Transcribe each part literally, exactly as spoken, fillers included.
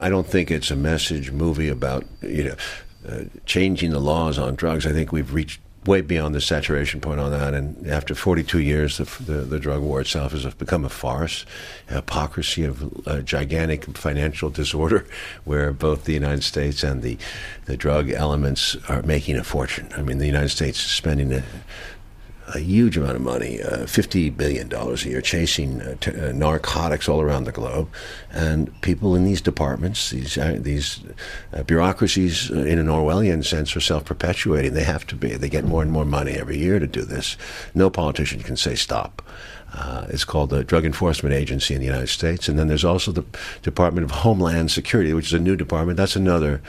I don't think it's a message movie about, you know, uh, changing the laws on drugs. I think we've reached way beyond the saturation point on that. And after forty-two years, the, the, the drug war itself has become a farce, a hypocrisy of a gigantic financial disorder where both the United States and the, the drug elements are making a fortune. I mean, the United States is spending a, a huge amount of money, uh, fifty billion dollars a year, chasing uh, t- uh, narcotics all around the globe. And people in these departments, these uh, these uh, bureaucracies, uh, in an Orwellian sense, are self-perpetuating. They have to be. They get more and more money every year to do this. No politician can say stop. Uh, it's called the Drug Enforcement Agency in the United States. And then there's also the Department of Homeland Security, which is a new department. That's another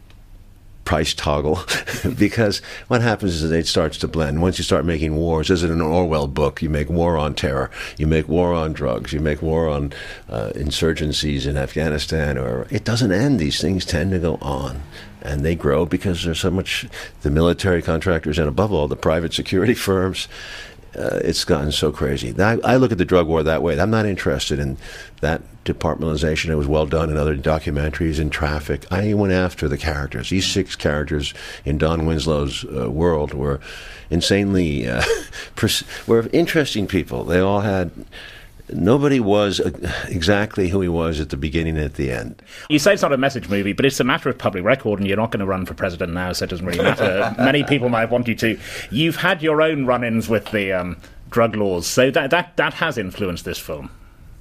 price toggle, because what happens is it starts to blend. Once you start making wars, as in an Orwell book, you make war on terror, you make war on drugs, you make war on uh, insurgencies in Afghanistan, or it doesn't end. These things tend to go on, and they grow because there's so much, the military contractors and above all the private security firms. Uh, it's gotten so crazy. I, I look at the drug war that way. I'm not interested in that departmentalization. It was well done in other documentaries. In Traffic, I went after the characters. These six characters in Don Winslow's uh, world were insanely, uh, pers- were interesting people. They all had... Nobody was exactly who he was at the beginning and at the end. You say it's not a message movie, but it's a matter of public record, and you're not going to run for president now, so it doesn't really matter. Many people might want you to. You've had your own run-ins with the um, drug laws, so that, that, that has influenced this film.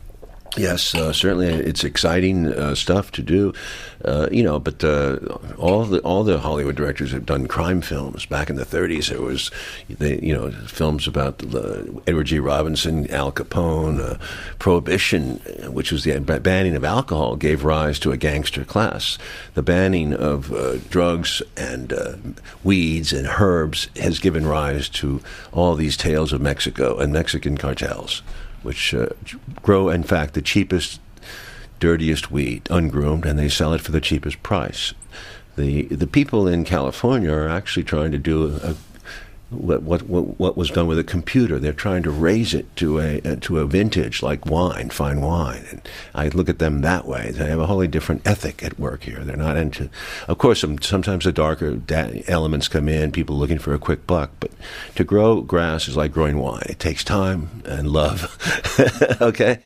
Yes, uh, certainly it's exciting uh, stuff to do, uh, you know. But uh, all the all the Hollywood directors have done crime films. Back in the thirties, there was, they, you know, films about uh, Edward G. Robinson, Al Capone, uh, Prohibition, which was the banning of alcohol, gave rise to a gangster class. The banning of uh, drugs and uh, weeds and herbs has given rise to all these tales of Mexico and Mexican cartels, which uh, grow, in fact, the cheapest, dirtiest weed, ungroomed, and they sell it for the cheapest price. The the people in California are actually trying to do a, what, what what was done with a computer. They're trying to raise it to a uh, to a vintage like wine, fine wine. And I look at them that way. They have a wholly different ethic at work here. They're not into, of course, some, sometimes the darker da- elements come in, people looking for a quick buck. But to grow grass is like growing wine. It takes time and love. Okay?